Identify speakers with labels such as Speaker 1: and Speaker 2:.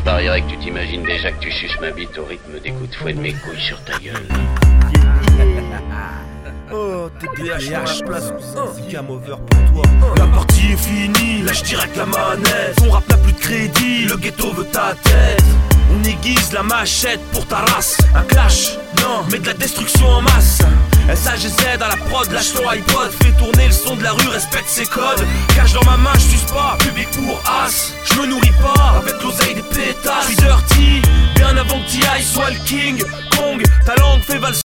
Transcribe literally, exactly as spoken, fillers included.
Speaker 1: parierais que tu t'imagines déjà que tu suces ma bite au rythme des coups de fouet de mes couilles sur ta gueule.
Speaker 2: Oh, T D H dans la place, c'est game over pour toi. La partie est finie, lâche direct la manette. Ton rap n'a plus de crédit, le ghetto veut ta tête. On aiguise la machette pour ta race. Un clash, non, mais de la destruction en masse. S A G Z à la prod, lâche ton iPod. Fais tourner le son de la rue, respecte ses codes. Cache dans ma main, je suce pas, public pour as. Je me nourris pas avec l'oseille des pétasses. Je suis dirty, bien avant que T I soit le king. Kong, ta langue fait valser.